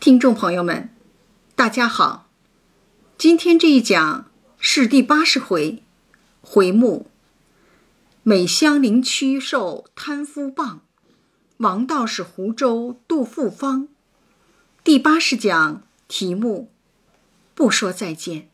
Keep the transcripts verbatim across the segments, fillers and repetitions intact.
听众朋友们，大家好，今天这一讲是第八十回，回目美乡邻曲受贪夫棒，王道士湖州杜复方。第八十讲题目不说再见。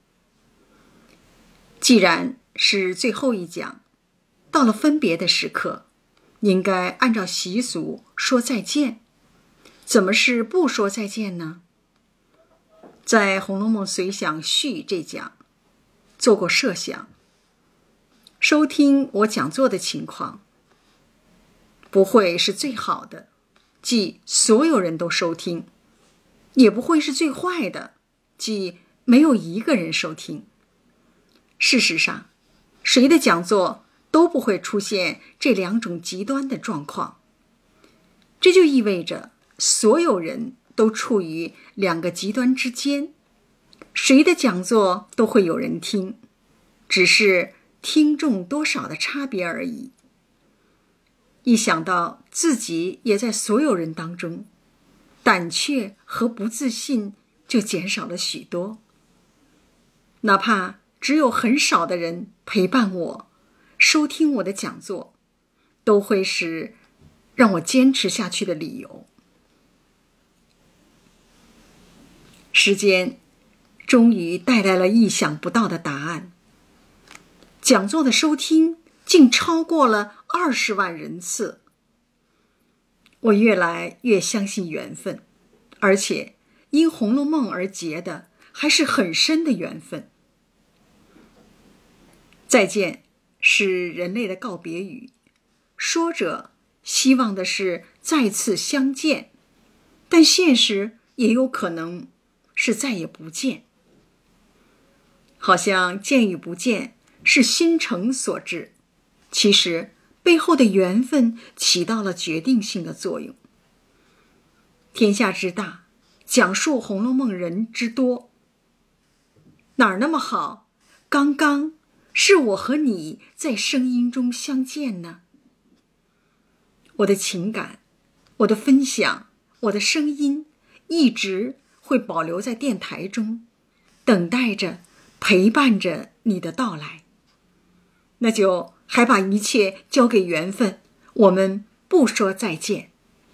既然是最后一讲，到了分别的时刻，应该按照习俗说再见。怎么是不说再见呢？在《红楼梦随想序》这讲做过设想，收听我讲座的情况不会是最好的，即所有人都收听，也不会是最坏的，即没有一个人收听。事实上，谁的讲座都不会出现这两种极端的状况。这就意味着所有人都处于两个极端之间，谁的讲座都会有人听，只是听众多少的差别而已。一想到自己也在所有人当中，胆怯和不自信就减少了许多。哪怕只有很少的人陪伴我，收听我的讲座，都会是让我坚持下去的理由。时间终于带来了意想不到的答案，讲座的收听竟超过了二十万人次。我越来越相信缘分，而且因《红楼梦》而结的还是很深的缘分。再见是人类的告别语，说者希望的是再次相见，但现实也有可能是再也不见。好像见与不见是心诚所致，其实背后的缘分起到了决定性的作用。天下之大，讲述《红楼梦》人之多，哪儿那么好，刚刚是我和你在声音中相见呢？我的情感，我的分享，我的声音一直会保留在电台中，等待着，陪伴着你的到来。那就还把一切交给缘分，我们不说再见。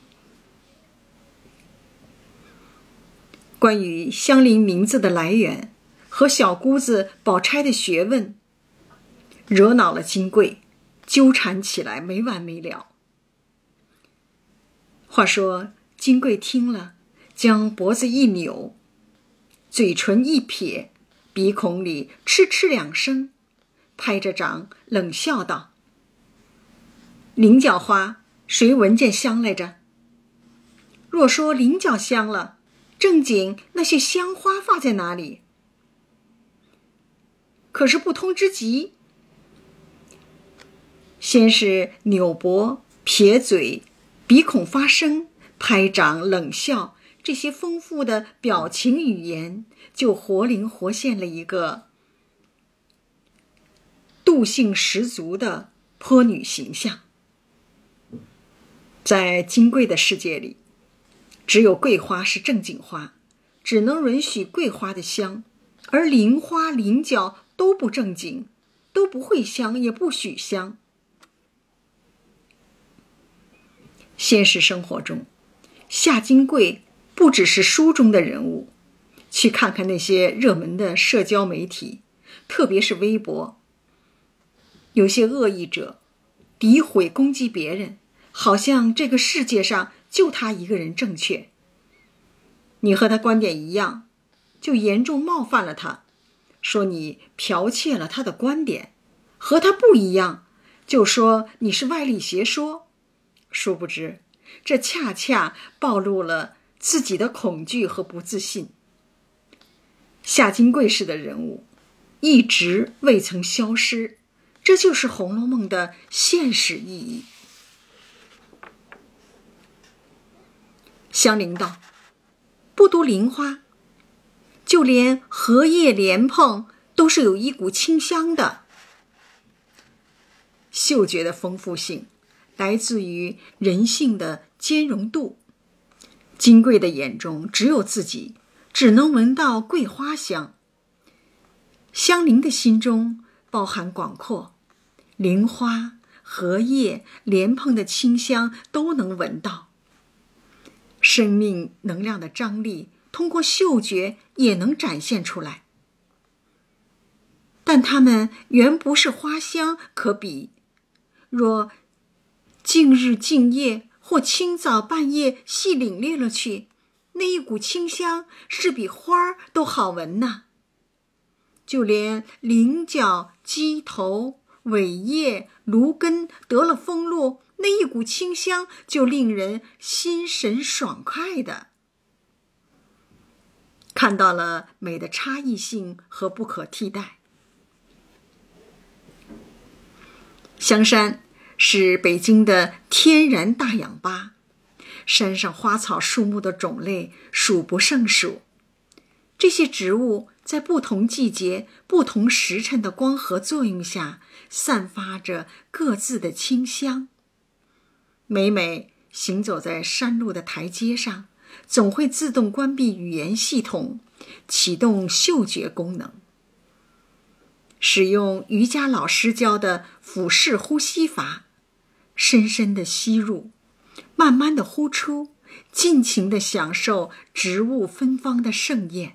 关于香菱名字的来源和小姑子宝钗的学问，惹恼了金贵，纠缠起来没完没了。话说金贵听了，将脖子一扭，嘴唇一撇，鼻孔里嗤嗤两声，拍着掌冷笑道：菱角花谁闻见香来着？若说菱角香了，正经那些香花放在哪里？可是不通之极。先是扭脖、撇嘴、鼻孔发声、拍掌冷笑，这些丰富的表情语言就活灵活现了一个妒性十足的泼女形象。在金贵的世界里，只有桂花是正经花，只能允许桂花的香，而菱花、菱角都不正经，都不会香，也不许香。现实生活中，夏金贵不只是书中的人物，去看看那些热门的社交媒体，特别是微博，有些恶意者诋毁攻击别人，好像这个世界上就他一个人正确。你和他观点一样，就严重冒犯了他，说你剽窃了他的观点；和他不一样，就说你是歪理邪说。殊不知，这恰恰暴露了自己的恐惧和不自信。夏金贵式的人物一直未曾消失，这就是《红楼梦》的现实意义。香菱道：不独菱花，就连荷叶莲蓬都是有一股清香的。嗅觉的丰富性来自于人性的兼容度， 金贵的眼中只有自己，只能闻到桂花香。香菱的心中包含广阔，菱花、荷叶、莲蓬的清香都能闻到。生命能量的张力通过嗅觉也能展现出来，但它们原不是花香可比。若近日静夜或清早半夜细领略了去，那一股清香是比花儿都好闻呢。就连菱角、鸡头、尾叶、芦根得了风露，那一股清香就令人心神爽快的。看到了美的差异性和不可替代。香山是北京的天然大氧吧，山上花草树木的种类数不胜数。这些植物在不同季节、不同时辰的光合作用下，散发着各自的清香。每每行走在山路的台阶上，总会自动关闭语言系统，启动嗅觉功能。使用瑜伽老师教的腹式呼吸法，深深地吸入，慢慢地呼出，尽情地享受植物芬芳的盛宴。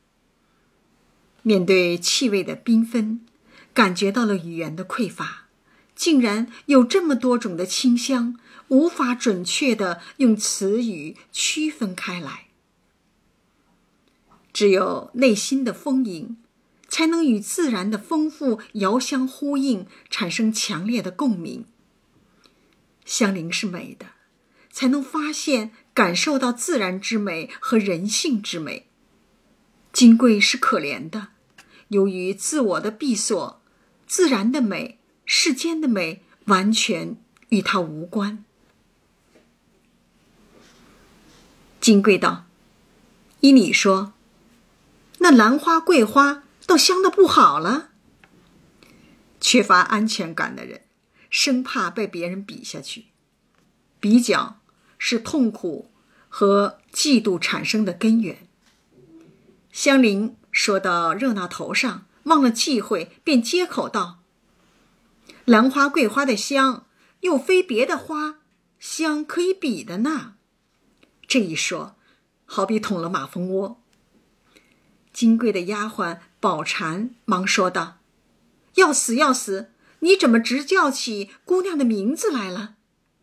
面对气味的缤纷，感觉到了语言的匮乏，竟然有这么多种的清香，无法准确地用词语区分开来。只有内心的丰盈，才能与自然的丰富遥相呼应，产生强烈的共鸣。香菱是美的，才能发现、感受到自然之美和人性之美。金贵是可怜的，由于自我的闭锁，自然的美、世间的美完全与他无关。金贵道：依你说，那兰花、桂花倒香得不好了。缺乏安全感的人，生怕被别人比下去。比较是痛苦和嫉妒产生的根源。香菱说到热闹头上，忘了忌讳，便接口道：兰花、桂花的香，又非别的花香可以比的呢。这一说，好比捅了马蜂窝。金贵的丫鬟宝蟾忙说道：要死要死，你怎么直叫起姑娘的名字来了？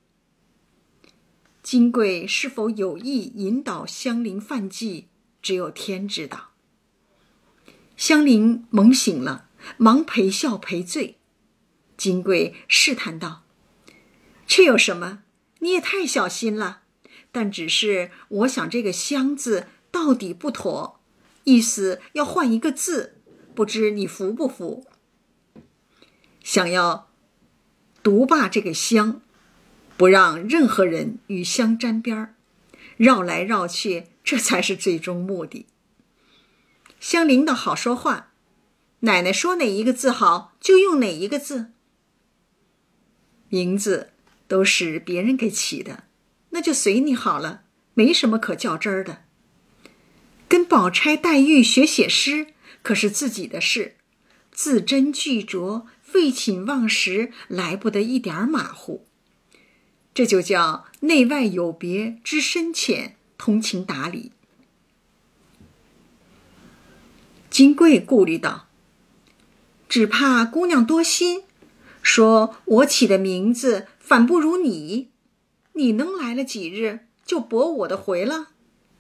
金贵是否有意引导香菱犯忌，只有天知道。香菱猛醒了，忙陪笑赔罪。金贵试探道：这有什么？你也太小心了，但只是我想这个香字到底不妥，意思要换一个字，不知你服不服？想要独霸这个香，不让任何人与香沾边，绕来绕去，这才是最终目的。香菱的好说话，奶奶说哪一个字好，就用哪一个字。名字都是别人给起的，那就随你好了，没什么可较真儿的。跟宝钗、黛玉学写诗，可是自己的事，字斟句酌，废寝忘食，来不得一点马虎。这就叫内外有别，知深浅，通情达理。金贵顾虑道：只怕姑娘多心，说我起的名字反不如你，你能来了几日就驳我的回了？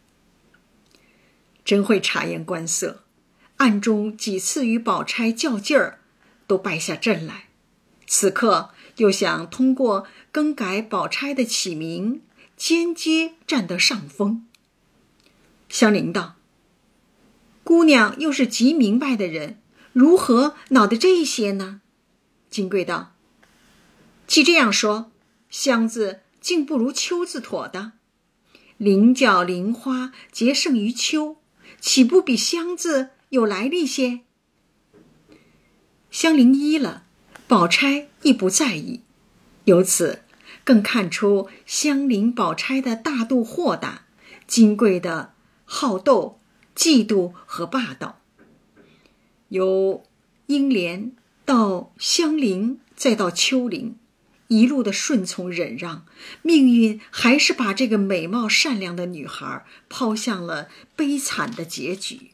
真会察言观色，暗中几次与宝钗较劲儿，都败下阵来。此刻又想通过更改宝钗的起名，间接占得上风。香菱道：姑娘又是极明白的人，如何恼得这些呢？金贵道：既这样说，香字竟不如秋字妥的。菱角菱花皆胜于秋，岂不比香字有来历些？香菱依了，宝钗亦不在意，由此更看出香菱宝钗的大度豁达， 金贵的好斗、嫉妒和霸道。由英莲到香菱，再到秋菱，一路的顺从忍让，命运还是把这个美貌善良的女孩抛向了悲惨的结局。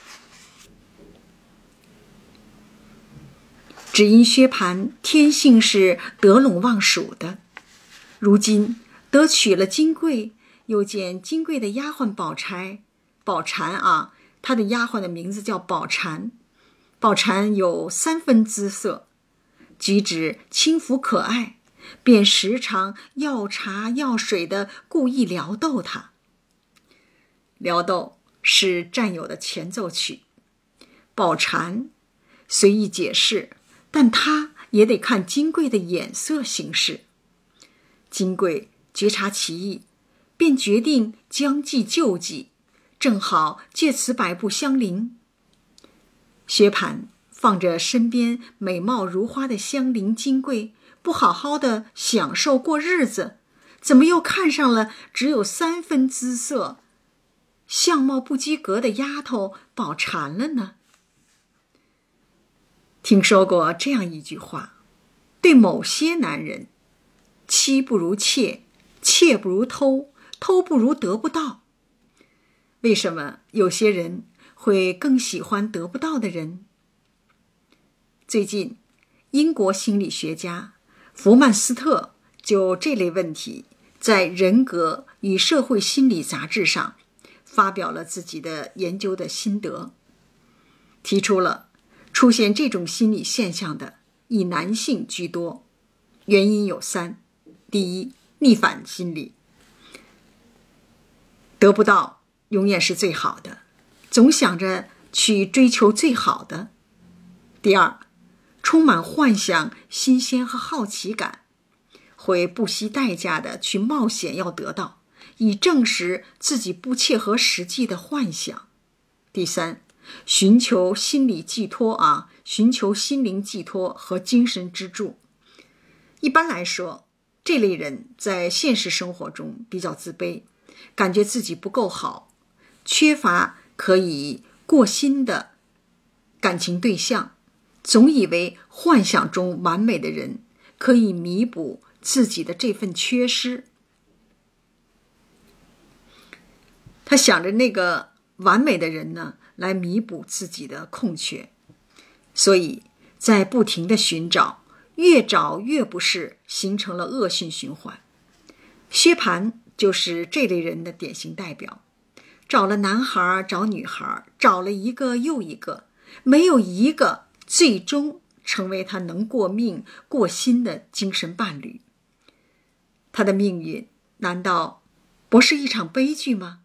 只因薛蟠天性是得陇望蜀的，如今得娶了金贵，又见金贵的丫鬟宝钗，宝蟾啊，她的丫鬟的名字叫宝蟾。宝蟾有三分姿色，举止轻浮可爱，便时常要茶要水的故意撩逗她。撩逗是战友的前奏曲，宝蟾随意解释，但他也得看金贵的眼色行事。金贵觉察其意，便决定将计就计，正好借此摆布香菱。薛蟠放着身边美貌如花的香菱金贵，不好好的享受过日子，怎么又看上了只有三分姿色、相貌不及格的丫头宝蟾了呢？听说过这样一句话，对某些男人，妻不如妾，妾不如偷，偷不如得不到。为什么有些人会更喜欢得不到的人？最近，英国心理学家弗曼斯特就这类问题在《人格与社会心理》杂志上发表了自己的研究的心得，提出了出现这种心理现象的以男性居多，原因有三。第一，逆反心理，得不到永远是最好的，总想着去追求最好的。第二，充满幻想、新鲜和好奇感，会不惜代价的去冒险要得到，以证实自己不切合实际的幻想。第三，寻求心理寄托啊，寻求心灵寄托和精神支柱。一般来说，这类人在现实生活中比较自卑，感觉自己不够好，缺乏可以过心的感情对象，总以为幻想中完美的人可以弥补自己的这份缺失。他想着那个完美的人呢，来弥补自己的空缺，所以在不停地寻找，越找越不是，形成了恶性循环。薛蟠就是这类人的典型代表，找了男孩找女孩，找了一个又一个，没有一个最终成为他能过命过心的精神伴侣。他的命运难道不是一场悲剧吗？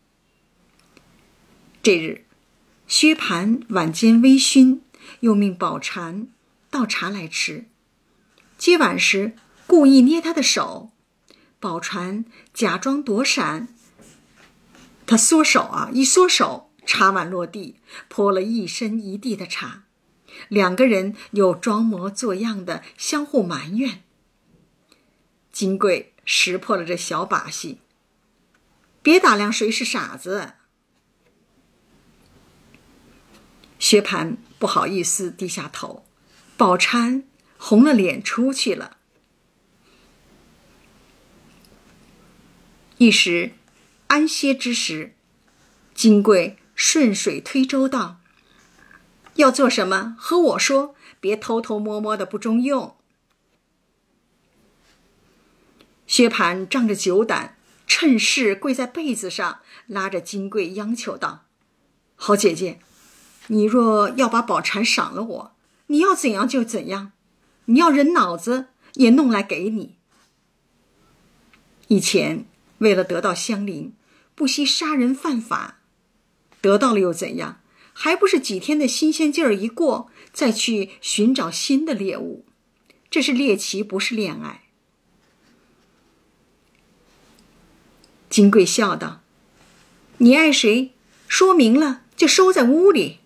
这日，薛蟠晚间微醺，又命宝蟾倒茶来吃。接碗时故意捏他的手，宝蟾假装躲闪，他缩手啊，一缩手，茶碗落地，泼了一身一地的茶。两个人又装模作样的相互埋怨。金贵识破了这小把戏，别打量谁是傻子。薛蟠不好意思低下头，宝钗红了脸出去了。一时安歇之时，金贵顺水推舟道：要做什么和我说，别偷偷摸摸的不中用。薛蟠仗着酒胆，趁势跪在被子上，拉着金贵央求道：好姐姐，你若要把宝蟾赏了我，你要怎样就怎样，你要人脑子也弄来给你。以前为了得到香菱，不惜杀人犯法，得到了又怎样，还不是几天的新鲜劲儿一过，再去寻找新的猎物。这是猎奇，不是恋爱。金贵笑道：你爱谁，说明了就收在屋里。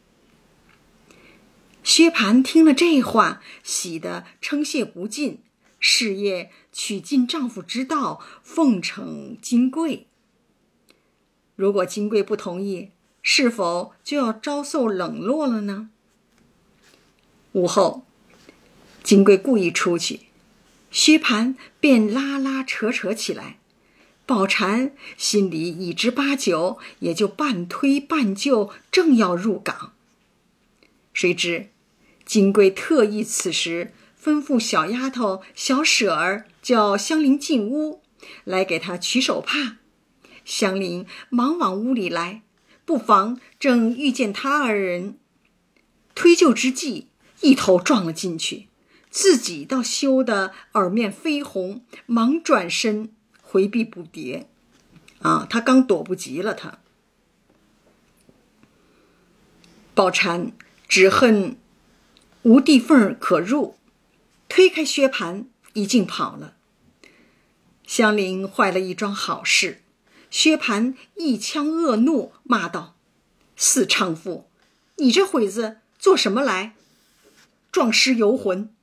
薛蟠听了这话，喜得称谢不尽，事业取尽丈夫之道，奉承金贵。 如果金贵不同意，是否就要遭受冷落了呢？午后，金贵故意出去，薛蟠便拉拉扯扯起来。宝蟾心里已知八九，也就半推半就，正要入港。谁知金贵特意此时吩咐小丫头小舍儿叫香菱进屋来给她取手帕。香菱忙往屋里来，不妨正遇见他二人，推就之际，一头撞了进去，自己倒羞得耳面绯红，忙转身回避不迭。啊，他刚躲不及了他。宝蟾只恨无地缝可入，推开薛蟠，一径跑了。香菱坏了一桩好事，薛蟠一腔恶怒，骂道：四娼妇，你这会子做什么来？撞尸游魂！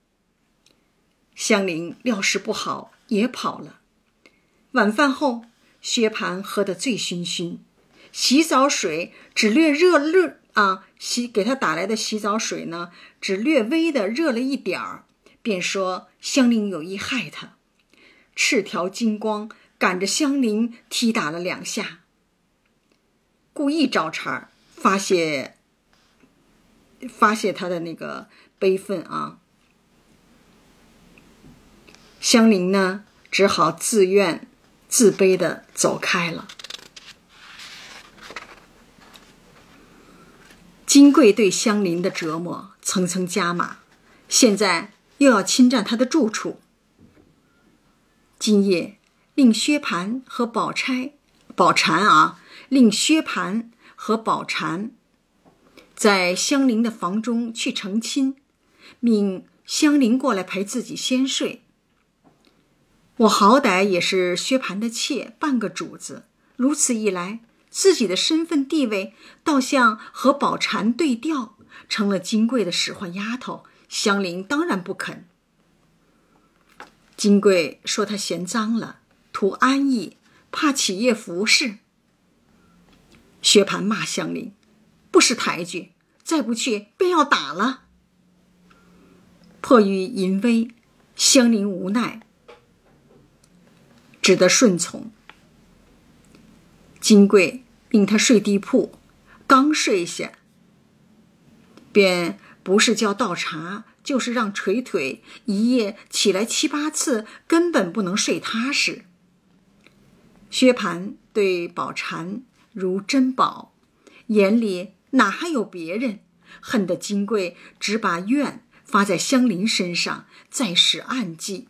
香菱料事不好，也跑了。晚饭后，薛蟠喝得醉醺醺，洗澡水只略热热啊，洗给他打来的洗澡水呢，只略微的热了一点儿，便说香菱有意害他，赤条金光赶着香菱踢打了两下，故意找茬发泄发泄他的那个悲愤啊。香菱呢，只好自怨自卑地走开了。金贵对香菱的折磨层层加码，现在又要侵占他的住处。今夜令薛蟠和宝钗宝蟾啊，令薛蟠和宝蟾在香菱的房中去成亲，命香菱过来陪自己先睡。我好歹也是薛蟠的妾，半个主子，如此一来，自己的身份地位倒像和宝蟾对调，成了金贵的使唤丫头，香菱当然不肯。金贵说她嫌脏了，图安逸，怕起夜服侍。薛蟠骂香菱不识抬举，再不去便要打了。迫于淫威，香菱无奈，只得顺从。金贵命他睡地铺，刚睡下，便不是叫倒茶，就是让捶腿，一夜起来七八次，根本不能睡踏实。薛蟠对宝蟾如珍宝，眼里哪还有别人，恨得金贵只把怨发在香菱身上，再使暗计。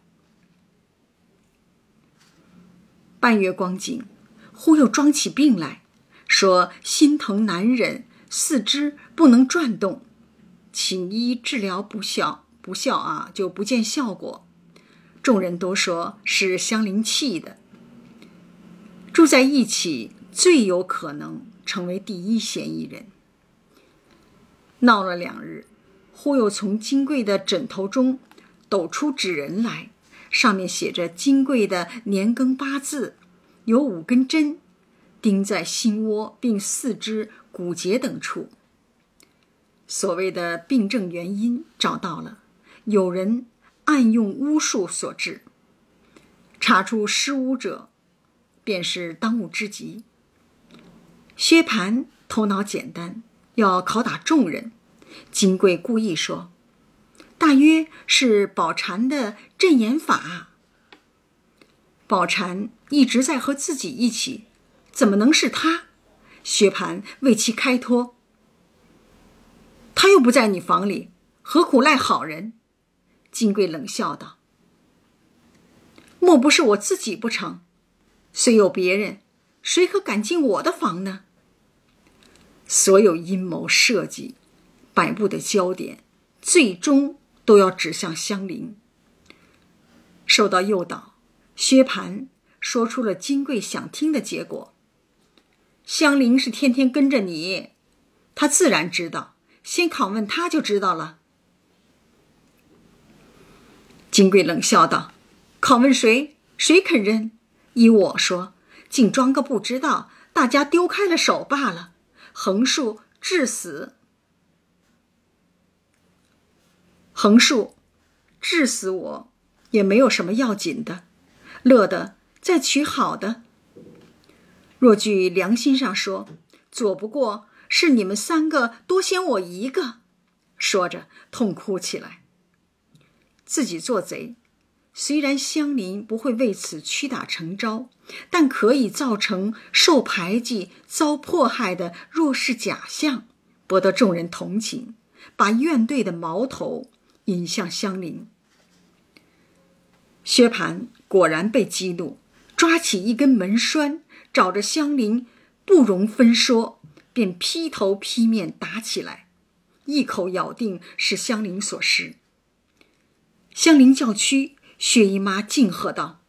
半月光景，忽又装起病来，说心疼难忍，四肢不能转动，请医治疗不效，不效啊，就不见效果。众人都说是香菱气的。住在一起，最有可能成为第一嫌疑人。闹了两日，忽又从金贵的枕头中抖出纸人来，上面写着金贵的年庚八字，有五根针钉在心窝并四肢骨节等处。所谓的病症原因找到了，有人暗用巫术所致，查出施巫者便是当务之急。薛蟠头脑简单，要拷打众人。金贵故意说，大约是宝蟾的镇眼法。宝蟾一直在和自己一起，怎么能是他？薛蟠为其开脱，他又不在你房里，何苦赖好人？金贵冷笑道，莫不是我自己不成？虽有别人，谁可敢进我的房呢？所有阴谋设计，摆布的焦点，最终都要指向香菱。受到诱导，薛蟠说出了金贵想听的结果。香菱是天天跟着你，他自然知道，先拷问他就知道了。金贵冷笑道，拷问谁？谁肯认？依我说， 竟装个不知道，大家丢开了手罢了，横竖致死。横竖致死我也没有什么要紧的，乐得再娶好的。若据良心上说，左不过是你们三个多嫌我一个。说着痛哭起来。自己做贼，虽然乡邻不会为此屈打成招，但可以造成受排挤、遭迫害的弱势假象，博得众人同情，把怨怼的矛头引向乡邻。薛蟠果然被激怒，抓起一根门栓，找着乡邻不容分说，便劈头劈面打起来，一口咬定是乡邻所施。乡邻叫屈，薛姨妈敬喝道：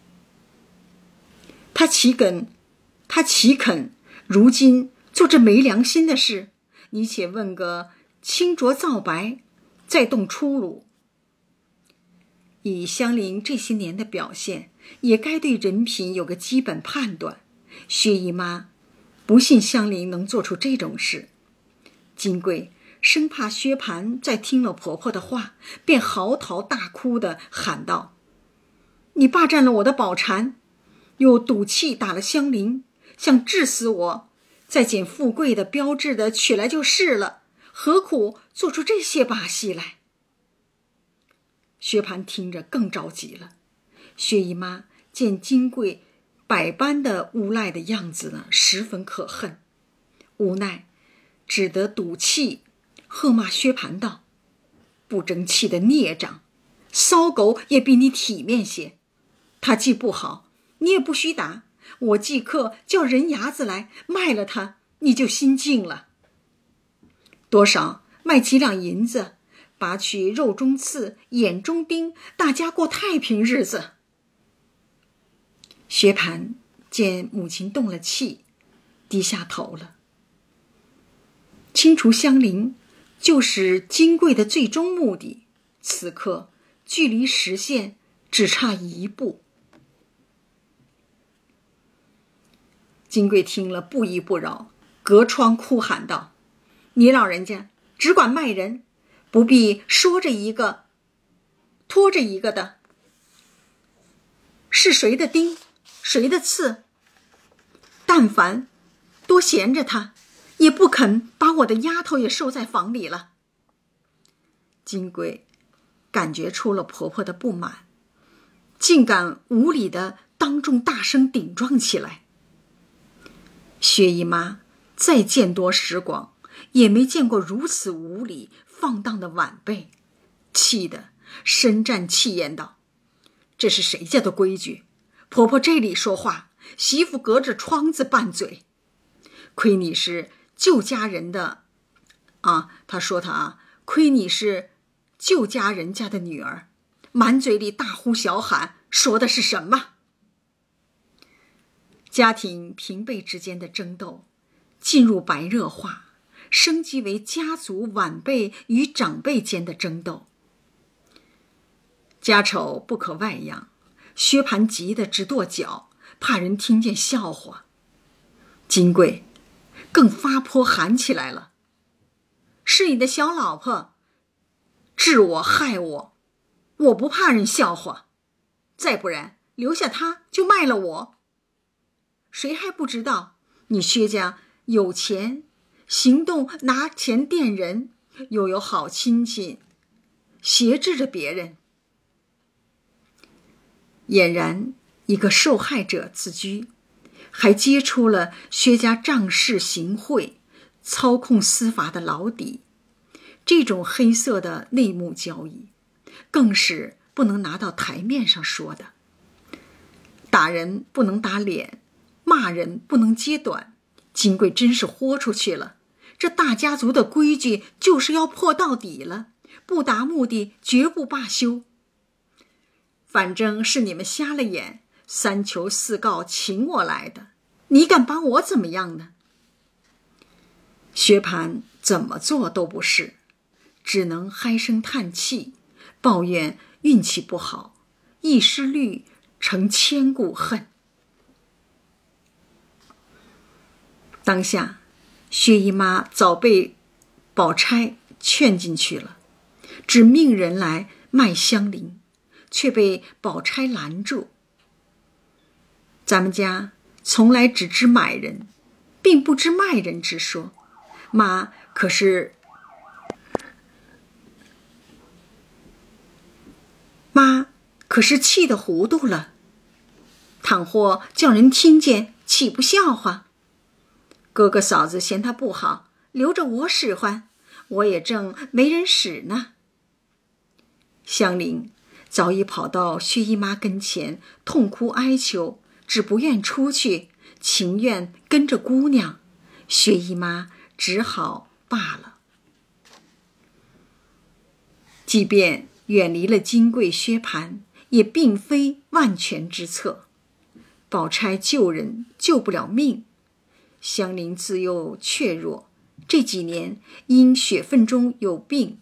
他岂肯他岂肯如今做这没良心的事？你且问个清浊皂白，再动粗鲁。以乡邻这些年的表现，也该对人品有个基本判断。薛姨妈不信乡邻能做出这种事。金贵生怕薛蟠再听了婆婆的话，便嚎啕大哭地喊道：你霸占了我的宝蟾，又赌气打了乡邻，想治死我，再捡富贵的标致的取来就是了，何苦做出这些把戏来？薛蟠听着更着急了。薛姨妈见金贵百般的无赖的样子呢，十分可恨，无奈只得赌气喝骂薛蟠道：不争气的孽障，骚狗也比你体面些，他既不好，你也不许打，我即刻叫人牙子来卖了他，你就心静了。多少卖几两银子，拔去肉中刺，眼中钉，大家过太平日子。薛蟠见母亲动了气，低下头了。清除乡邻就是金贵的最终目的，此刻距离实现只差一步。金贵听了不依不饶，隔窗哭喊道：你老人家只管卖人，不必说着一个拖着一个的，是谁的钉谁的刺，但凡多闲着他，也不肯把我的丫头也收在房里了。金贵感觉出了婆婆的不满，竟敢无理的当众大声顶撞起来。薛姨妈再见多识广，也没见过如此无理放荡的晚辈，气得深战气焰道：这是谁家的规矩？婆婆这里说话，媳妇隔着窗子拌嘴。亏你是旧家人的啊，他说他啊，亏你是旧家人家的女儿，满嘴里大呼小喊，说的是什么？家庭平辈之间的争斗进入白热化，升级为家族晚辈与长辈间的争斗。家丑不可外扬，薛蟠急得直跺脚，怕人听见笑话。金贵更发泼喊起来了：是你的小老婆治我害我，我不怕人笑话，再不然留下她就卖了我。谁还不知道你薛家有钱，行动拿钱垫人，又有好亲戚挟制着别人。俨然一个受害者自居，还揭出了薛家仗势行贿、操控司法的老底。这种黑色的内幕交易更是不能拿到台面上说的。打人不能打脸，骂人不能揭短，金贵真是豁出去了。这大家族的规矩就是要破到底了，不达目的绝不罢休。反正是你们瞎了眼，三求四告请我来的，你敢把我怎么样呢？薛蟠怎么做都不是，只能唉声叹气，抱怨运气不好，一失虑成千古恨。 当下薛姨妈早被宝钗劝进去了，只命人来卖香菱，却被宝钗拦住。咱们家从来只知买人，并不知卖人之说，妈可是妈可是气得糊涂了，倘或叫人听见，岂不笑话？哥哥嫂子嫌他不好，留着我使唤，我也正没人使呢。香菱早已跑到薛姨妈跟前，痛哭哀求，只不愿出去，情愿跟着姑娘。薛姨妈只好罢了。即便远离了金贵薛蟠，也并非万全之策。宝钗救人救不了命，香菱自幼怯弱，这几年因血分中有病，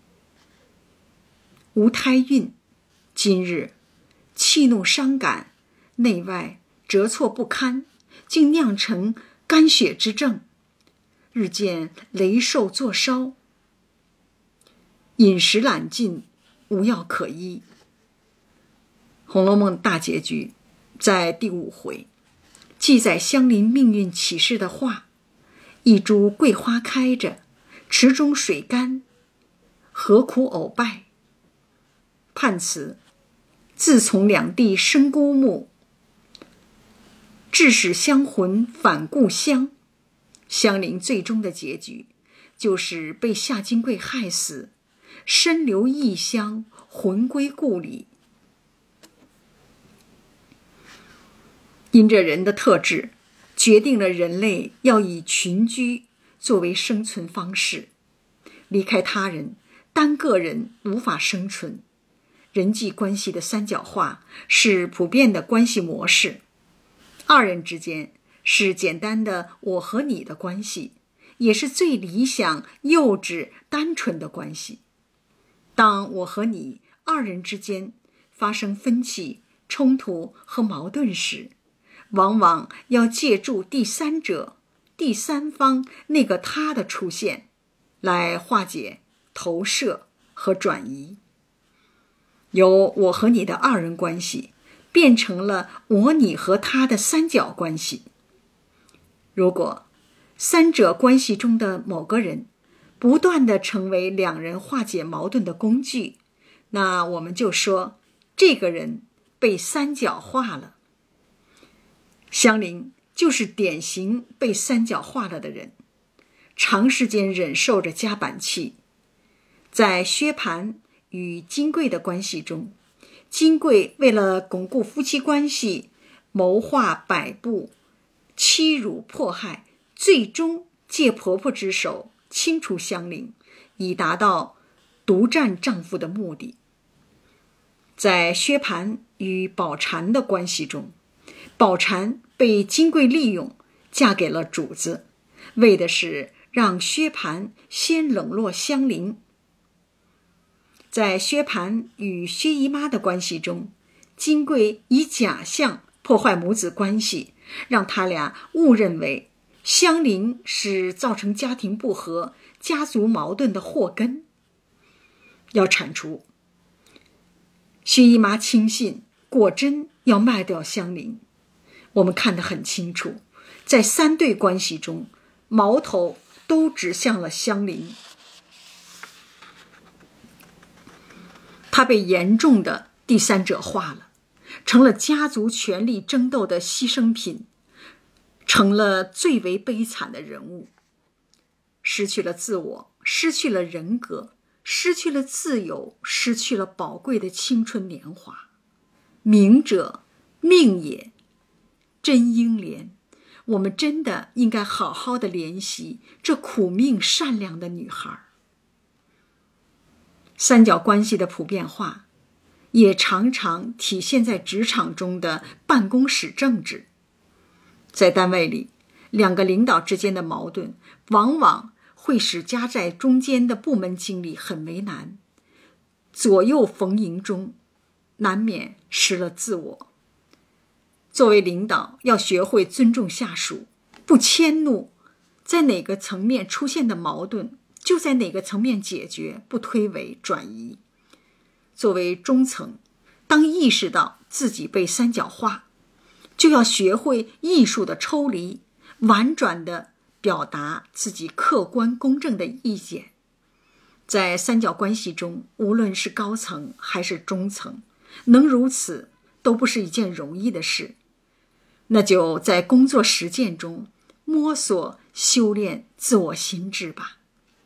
无胎孕，今日气怒伤感，内外折挫不堪，竟酿成肝血之症，日渐雷瘦作烧，饮食懒进，无药可医。《红楼梦》大结局在第五回，记载香菱命运启示的话：一株桂花开着，池中水干，何苦偶败？判词：自从两地生孤木，致使香魂返故乡。香菱最终的结局就是被夏金桂害死，身留异乡，魂归故里。因这人的特质，决定了人类要以群居作为生存方式，离开他人，单个人无法生存。人际关系的三角化是普遍的关系模式，二人之间是简单的我和你的关系，也是最理想、幼稚、单纯的关系。当我和你二人之间发生分歧、冲突和矛盾时，往往要借助第三者、第三方那个他的出现，来化解、投射和转移。由我和你的二人关系变成了我你和他的三角关系。如果三者关系中的某个人不断地成为两人化解矛盾的工具，那我们就说这个人被三角化了。香菱就是典型被三角化了的人，长时间忍受着夹板气。在薛蟠与金贵的关系中，金贵为了巩固夫妻关系，谋划摆布，欺辱迫害，最终借婆婆之手清除香菱，以达到独占丈夫的目的。在薛蟠与宝蟾的关系中，宝蟾被金贵利用，嫁给了主子，为的是让薛蟠先冷落香菱。在薛蟠与薛姨妈的关系中，金贵以假象破坏母子关系，让他俩误认为香菱是造成家庭不和、家族矛盾的祸根，要铲除。薛姨妈轻信，果真要卖掉香菱。我们看得很清楚，在三对关系中，矛头都指向了香菱。她被严重的第三者化了，成了家族权力争斗的牺牲品，成了最为悲惨的人物。失去了自我，失去了人格，失去了自由，失去了宝贵的青春年华。明者命也，真应怜。我们真的应该好好的怜惜这苦命善良的女孩。三角关系的普遍化也常常体现在职场中的办公室政治。在单位里，两个领导之间的矛盾往往会使夹在中间的部门经理很为难，左右逢迎中难免失了自我。作为领导，要学会尊重下属，不迁怒， 在哪个层面出现的矛盾，就在哪个层面解决，不推诿转移。作为中层，当意识到自己被三角化，就要学会艺术的抽离，婉转地表达自己客观公正的意见。在三角关系中，无论是高层还是中层，能如此都不是一件容易的事。那就在工作实践中摸索修炼自我心智吧。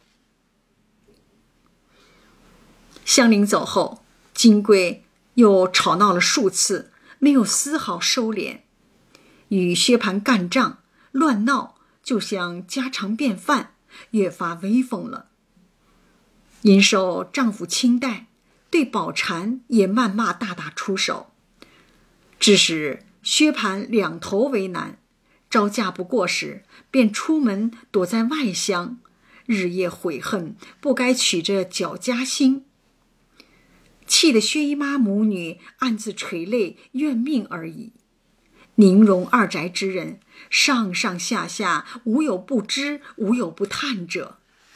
香菱走后，金贵又吵闹了数次，没有丝毫收敛，与薛蟠干仗乱闹就像家常便饭，越发威风了。因受丈夫轻待，对宝蟾也谩骂大打出手，致使薛蟠两头为难，招架不过时，便出门躲在外乡，日夜悔恨不该娶这脚家星，气得薛姨妈母女暗自垂泪怨命而已。宁荣二宅之人，上上下下无有不知，无有不叹者。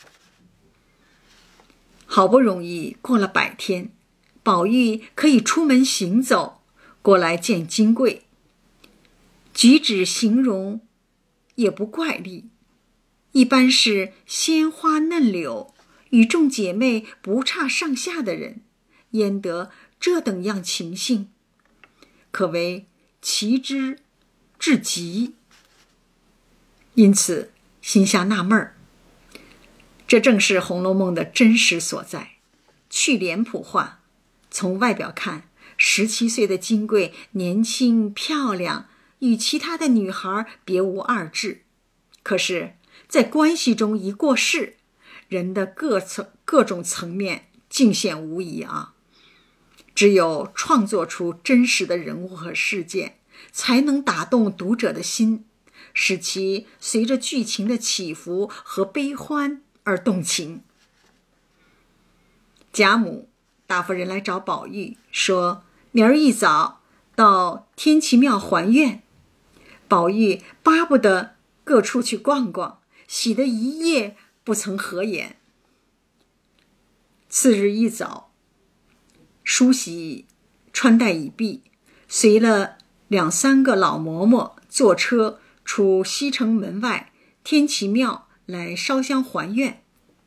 好不容易过了百天，宝玉可以出门行走，过来见金贵，举止形容也不怪丽，一般是鲜花嫩柳，与众姐妹不差上下的人，焉得这等样情性，可谓奇之至极。因此心下纳闷儿，这正是《红楼梦》的真实所在。去脸谱化，从外表看，十七岁的金贵年轻漂亮，与其他的女孩别无二致。可是在关系中一过世，人的各层各种层面尽显无疑啊！只有创作出真实的人物和事件，才能打动读者的心，使其随着剧情的起伏和悲欢而动情。贾母大夫人来找宝玉，说明儿一早到天齐庙还愿。宝玉巴不得各处去逛逛，喜得一夜不曾合眼。次日一早，梳洗穿戴已毕，随了两三个老嬷嬷坐车出西城门外天齐庙来烧香还愿。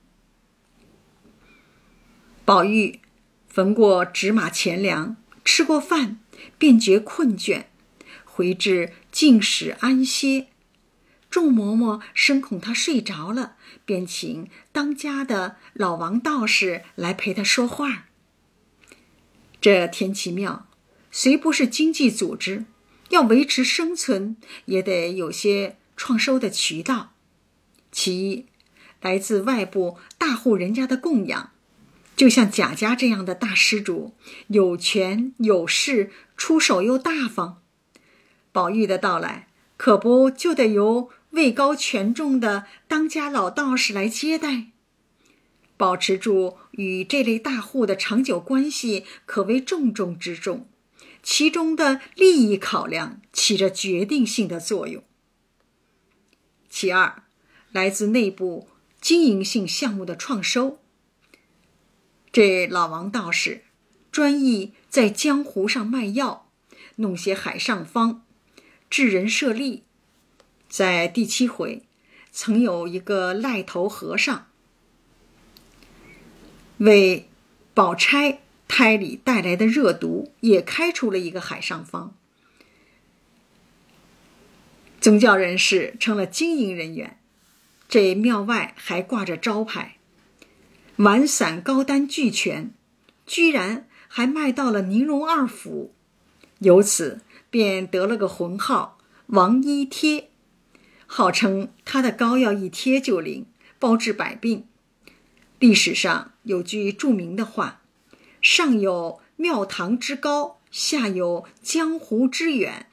宝玉焚过纸马钱粮，吃过饭，便觉困倦，回至静室安歇。众嬷嬷生恐他睡着了，便请当家的老王道士来陪他说话。这天齐庙虽不是经济组织，要维持生存，也得有些创收的渠道。其一，来自外部大户人家的供养，就像贾家这样的大施主，有权有势，出手又大方。宝玉的到来，可不就得由位高权重的当家老道士来接待？保持住与这类大户的长久关系，可谓重中之重，其中的利益考量起着决定性的作用。其二，来自内部经营性项目的创收。这老王道士专意在江湖上卖药，弄些海上方，治人设利。在第七回，曾有一个赖头和尚为宝钗胎里带来的热毒，也开出了一个海上方。宗教人士成了经营人员，这庙外还挂着招牌，丸散高丹俱全，居然还卖到了宁荣二府，由此便得了个浑号王医贴，号称他的膏药一贴就灵，包治百病。历史上有句著名的话，上有庙堂之高，下有江湖之远。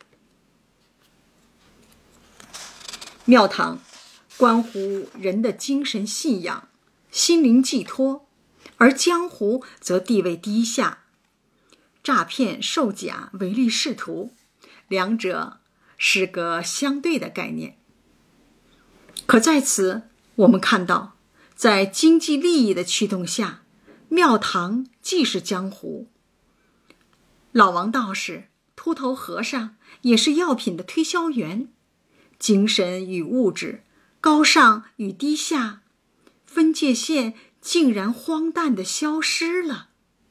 庙堂关乎人的精神信仰、心灵寄托，而江湖则地位低下，诈骗售假、唯利是图，两者是个相对的概念。 可在此我们看到，在经济利益的驱动下，庙堂既是江湖，老王道士、秃头和尚也是药品的推销员，精神与物质，高尚与低下，分界线竟然荒诞地消失了。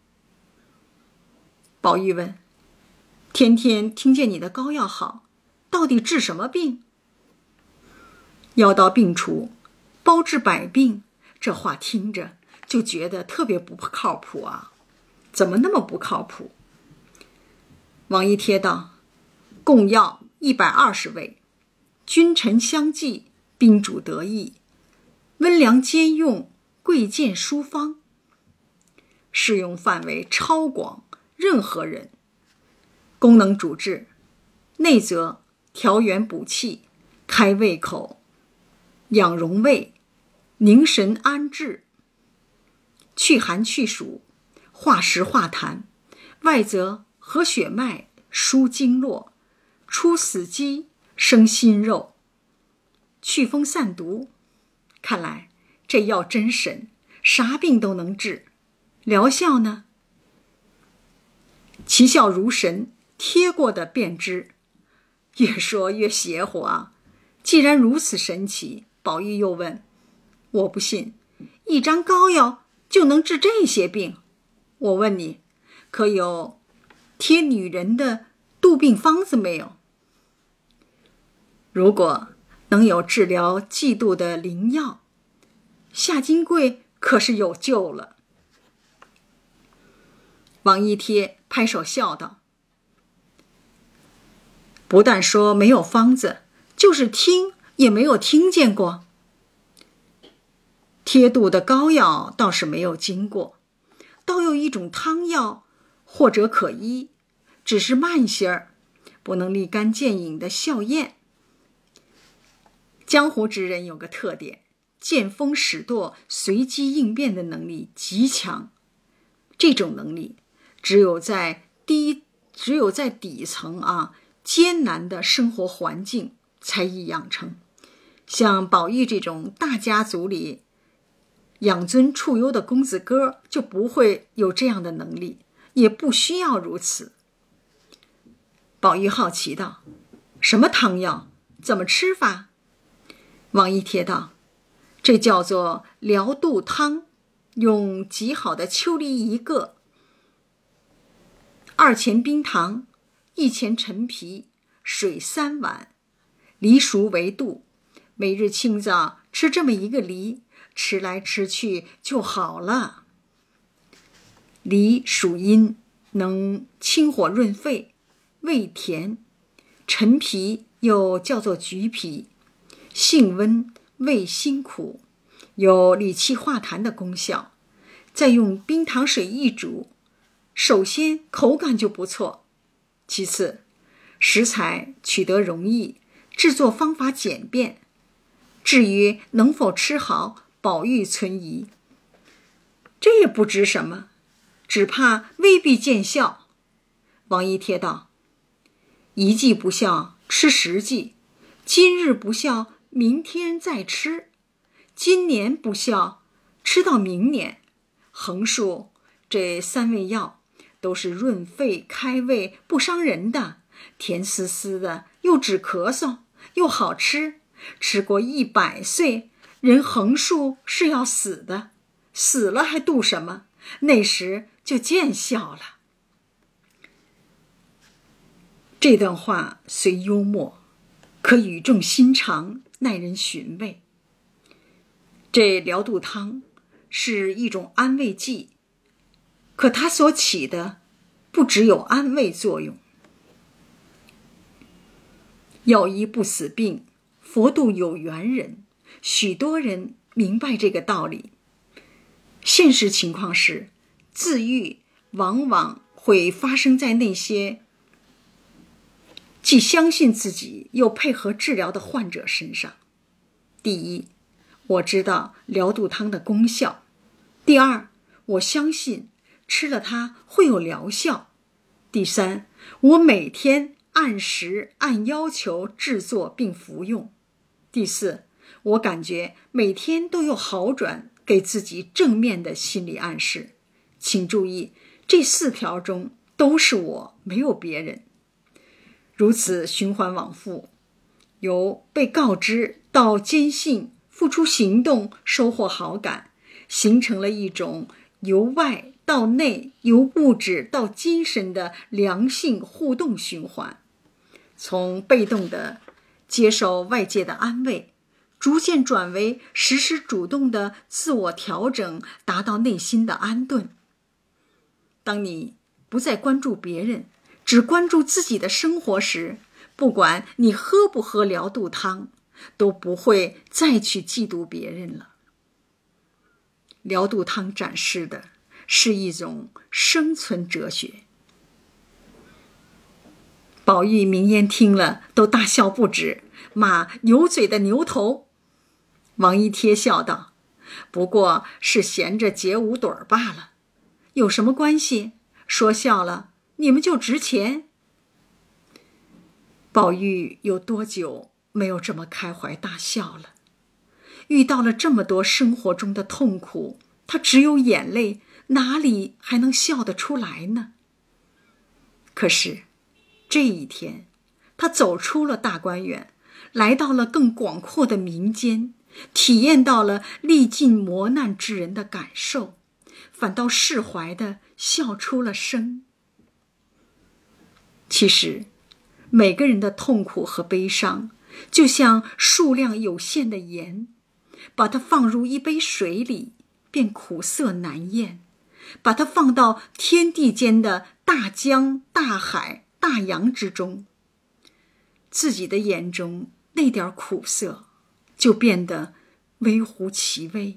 宝玉问：天天听见你的膏药好，到底治什么病？药到病除，包治百病，这话听着就觉得特别不靠谱啊！怎么那么不靠谱？王一贴道：共药一百二十味，君臣相济，宾主得意，温良兼用，贵贱殊方，适用范围超广，任何人。功能主治：内则调元补气，开胃口，养荣胃，凝神安志，去寒去暑，化湿化痰；外则和血脉，疏经络，出死肌，生新肉，祛风散毒。看来这药真神，啥病都能治。疗效呢？其效如神，贴过的便知。越说越邪乎啊！既然如此神奇，宝玉又问：我不信，一张膏药就能治这些病？我问你，可有贴女人的杜病方子没有？如果能有治疗嫉妒的灵药，夏金桂可是有救了。王一贴拍手笑道：不但说没有方子，就是听也没有听见过。贴肚的膏药倒是没有经过，倒有一种汤药，或者可医，只是慢些儿，不能立竿见影的效验。江湖之人有个特点，见风使舵、随机应变的能力极强。这种能力只有在低，只有在底层啊艰难的生活环境才易养成。像宝玉这种大家族里养尊处优的公子哥就不会有这样的能力，也不需要如此。宝玉好奇道：什么汤药？怎么吃法？王一贴道：这叫做疗肚汤，用极好的秋梨一个，二钱冰糖，一钱陈皮，水三碗，梨熟为度。每日清早吃这么一个梨，吃来吃去就好了。梨属阴，能清火润肺，味甜；陈皮又叫做橘皮，性温，味辛苦，有理气化痰的功效。再用冰糖水一煮，首先口感就不错，其次食材取得容易，制作方法简便。至于能否吃好，宝玉存疑。这也不知什么，只怕未必见效。王一贴道：一剂不效，吃十剂；今日不效，明天再吃；今年不效，吃到明年。横竖这三味药都是润肺开胃，不伤人的，甜丝丝的，又止咳嗽，又好吃。吃过一百岁，人横竖是要死的，死了还度什么？那时就见效了。这段话虽幽默，可语重心长，耐人寻味。这疗肚汤是一种安慰剂，可它所起的不只有安慰作用。药医不死病，佛度有缘人，许多人明白这个道理。现实情况是，自愈往往会发生在那些既相信自己又配合治疗的患者身上。第一，我知道疗肚汤的功效；第二，我相信吃了它会有疗效；第三，我每天按时按要求制作并服用；第四， 我感觉每天都有好转，给自己正面的心理暗示。请注意，这四条中都是我，没有别人。如此循环往复，由被告知到坚信，付出行动，收获好感，形成了一种由外到内，由物质到精神的良性互动循环。从被动的接受外界的安慰，逐渐转为时时主动的自我调整，达到内心的安顿。当你不再关注别人，只关注自己的生活时，不管你喝不喝疗肚汤，都不会再去嫉妒别人了。疗肚汤展示的是一种生存哲学。宝玉、明烟听了都大笑不止，骂牛嘴的牛头。王一贴笑道：不过是闲着解五盹儿罢了，有什么关系？说笑了，你们就值钱。宝玉有多久没有这么开怀大笑了？遇到了这么多生活中的痛苦，他只有眼泪，哪里还能笑得出来呢？可是这一天，他走出了大观园，来到了更广阔的民间，体验到了历尽磨难之人的感受，反倒释怀地笑出了声。其实每个人的痛苦和悲伤就像数量有限的盐，把它放入一杯水里便苦涩难咽，把它放到天地间的大江大海大洋之中，自己的眼中那点苦涩就变得微乎其微。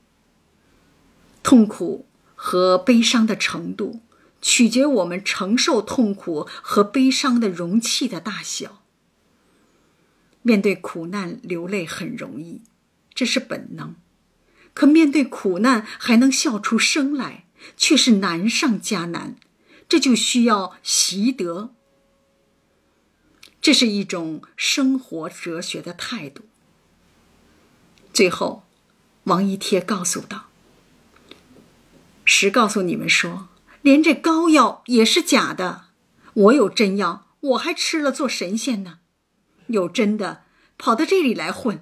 痛苦和悲伤的程度取决我们承受痛苦和悲伤的容器的大小。面对苦难流泪很容易，这是本能，可面对苦难还能笑出声来，却是难上加难，这就需要习得。这是一种生活哲学的态度。最后，王一贴告诉道：实告诉你们说，连这膏药也是假的，我有真药，我还吃了做神仙呢，有真的跑到这里来混。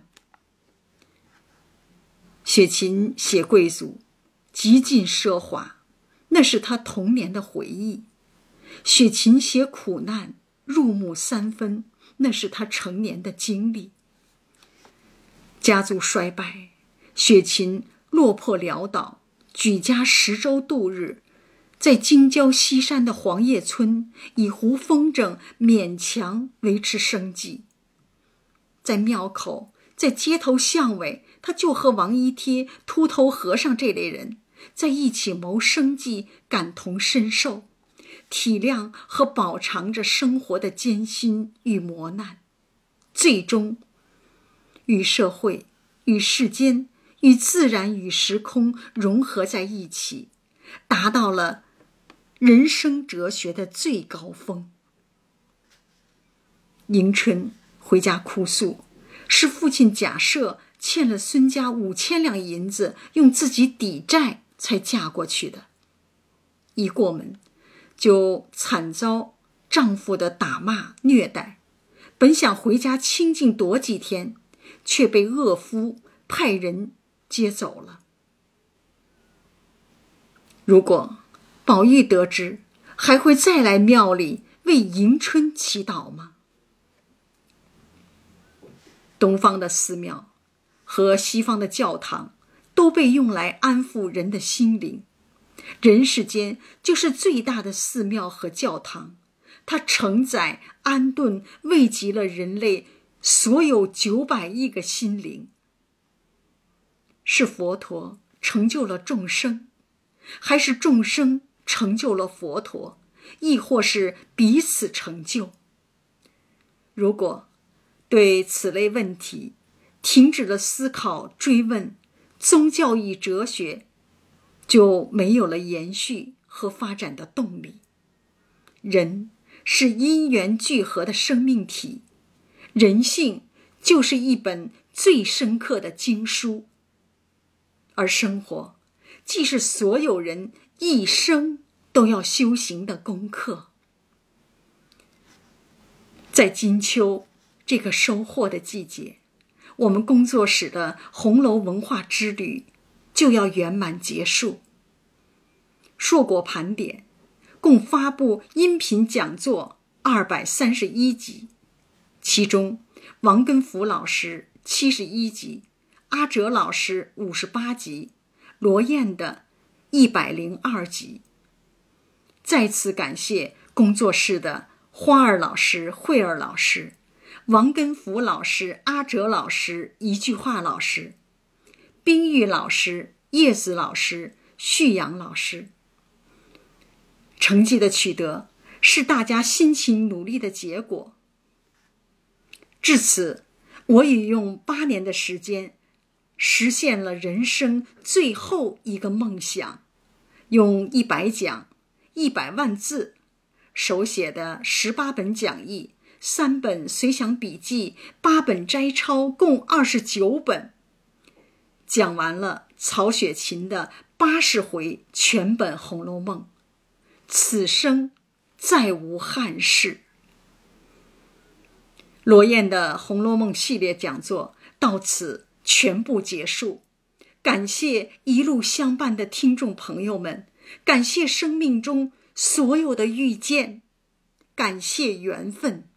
雪芹写贵族极尽奢华，那是他童年的回忆；雪芹写苦难入木三分，那是他成年的经历。家族衰败，雪芹落魄潦倒，举家十州度日，在京郊西山的黄叶村以胡风筝勉强维持生计。在庙口，在街头巷尾，他就和王一贴、秃头和尚这类人在一起谋生计，感同身受，体谅和饱尝着生活的艰辛与磨难，最终与社会、与世间、与自然、与时空融合在一起，达到了人生哲学的最高峰。迎春回家哭诉，是父亲贾赦欠了孙家五千两银子，用自己抵债才嫁过去的。一过门就惨遭丈夫的打骂虐待，本想回家清静躲几天，却被恶夫派人接走了。如果宝玉得知，还会再来庙里为迎春祈祷吗？东方的寺庙和西方的教堂都被用来安抚人的心灵，人世间就是最大的寺庙和教堂，它承载安顿慰藉了人类所有九百亿个心灵。是佛陀成就了众生，还是众生成就了佛陀，亦或是彼此成就？如果对此类问题停止了思考追问，宗教与哲学就没有了延续和发展的动力。人是因缘聚合的生命体，人性就是一本最深刻的经书，而生活既是所有人一生都要修行的功课。在金秋这个收获的季节，我们工作室的红楼文化之旅就要圆满结束。硕果盘点，共发布音频讲座二百三十一集，其中王根福老师七十一集，阿哲老师五十八集，罗燕的一百零二集。再次感谢工作室的花儿老师、慧儿老师、王根福老师、阿哲老师、一句话老师、冰玉老师、叶子老师、旭阳老师。成绩的取得是大家辛勤努力的结果。至此，我已用八年的时间实现了人生最后一个梦想，用一百讲、一百万字手写的十八本讲义、三本随想笔记、八本摘抄，共二十九本，讲完了曹雪芹的八十回全本《红楼梦》，此生再无憾事。罗燕的《红楼梦》系列讲座到此全部结束，感谢一路相伴的听众朋友们，感谢生命中所有的遇见，感谢缘分。